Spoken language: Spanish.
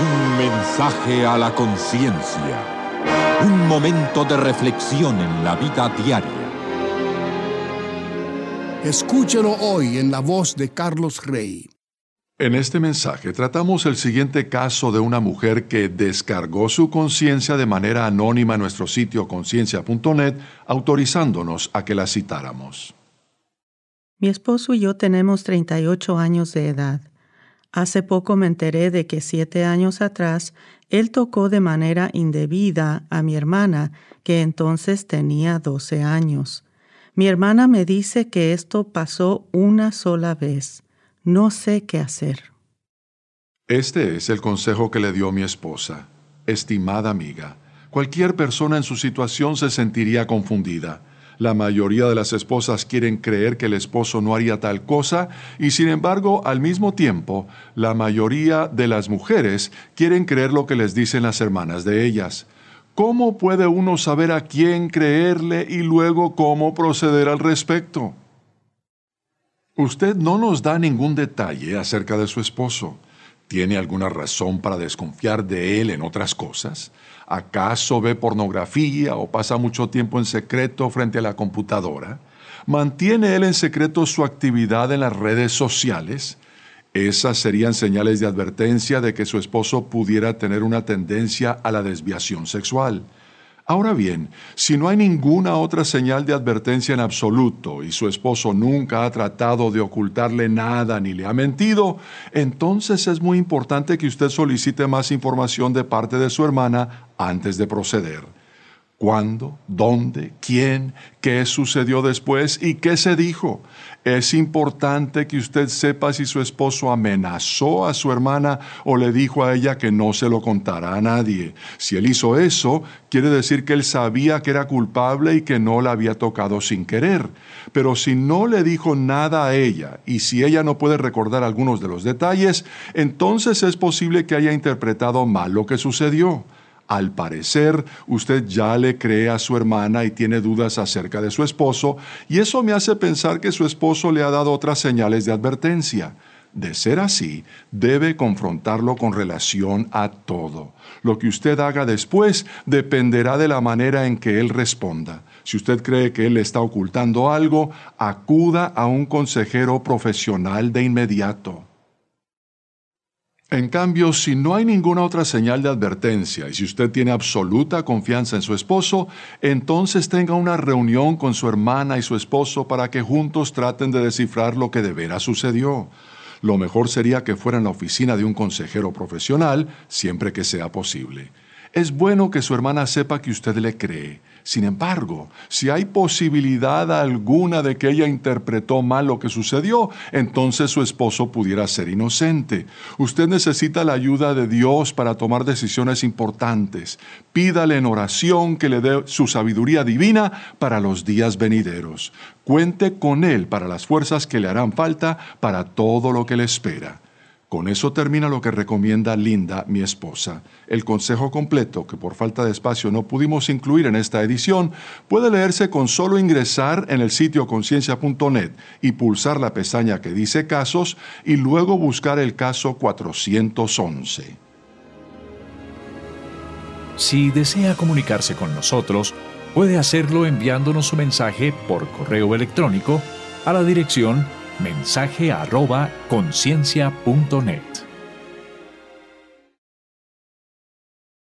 Un mensaje a la conciencia. Un momento de reflexión en la vida diaria. Escúchelo hoy en la voz de Carlos Rey. En este mensaje tratamos el siguiente caso de una mujer que descargó su conciencia de manera anónima en nuestro sitio conciencia.net, autorizándonos a que la citáramos. Mi esposo y yo tenemos 38 años de edad. Hace poco me enteré de que 7 años atrás él tocó de manera indebida a mi hermana, que entonces tenía 12 años. Mi hermana me dice que esto pasó una sola vez. No sé qué hacer. Este es el consejo que le dio mi esposa. Estimada amiga, cualquier persona en su situación se sentiría confundida. La mayoría de las esposas quieren creer que el esposo no haría tal cosa y, sin embargo, al mismo tiempo, la mayoría de las mujeres quieren creer lo que les dicen las hermanas de ellas. ¿Cómo puede uno saber a quién creerle y luego cómo proceder al respecto? Usted no nos da ningún detalle acerca de su esposo. ¿Tiene alguna razón para desconfiar de él en otras cosas? ¿Acaso ve pornografía o pasa mucho tiempo en secreto frente a la computadora? ¿Mantiene él en secreto su actividad en las redes sociales? Esas serían señales de advertencia de que su esposo pudiera tener una tendencia a la desviación sexual. Ahora bien, si no hay ninguna otra señal de advertencia en absoluto y su esposo nunca ha tratado de ocultarle nada ni le ha mentido, entonces es muy importante que usted solicite más información de parte de su hermana antes de proceder. ¿Cuándo? ¿Dónde? ¿Quién? ¿Qué sucedió después? ¿Y qué se dijo? Es importante que usted sepa si su esposo amenazó a su hermana o le dijo a ella que no se lo contara a nadie. Si él hizo eso, quiere decir que él sabía que era culpable y que no la había tocado sin querer. Pero si no le dijo nada a ella y si ella no puede recordar algunos de los detalles, entonces es posible que haya interpretado mal lo que sucedió. Al parecer, usted ya le cree a su hermana y tiene dudas acerca de su esposo, y eso me hace pensar que su esposo le ha dado otras señales de advertencia. De ser así, debe confrontarlo con relación a todo. Lo que usted haga después dependerá de la manera en que él responda. Si usted cree que él le está ocultando algo, acuda a un consejero profesional de inmediato. En cambio, si no hay ninguna otra señal de advertencia y si usted tiene absoluta confianza en su esposo, entonces tenga una reunión con su hermana y su esposo para que juntos traten de descifrar lo que de veras sucedió. Lo mejor sería que fuera en la oficina de un consejero profesional, siempre que sea posible. Es bueno que su hermana sepa que usted le cree. Sin embargo, si hay posibilidad alguna de que ella interpretó mal lo que sucedió, entonces su esposo pudiera ser inocente. Usted necesita la ayuda de Dios para tomar decisiones importantes. Pídale en oración que le dé su sabiduría divina para los días venideros. Cuente con Él para las fuerzas que le harán falta para todo lo que le espera. Con eso termina lo que recomienda Linda, mi esposa. El consejo completo, que por falta de espacio no pudimos incluir en esta edición, puede leerse con solo ingresar en el sitio conciencia.net y pulsar la pestaña que dice Casos y luego buscar el caso 411. Si desea comunicarse con nosotros, puede hacerlo enviándonos su mensaje por correo electrónico a la dirección mensaje@conciencia.net.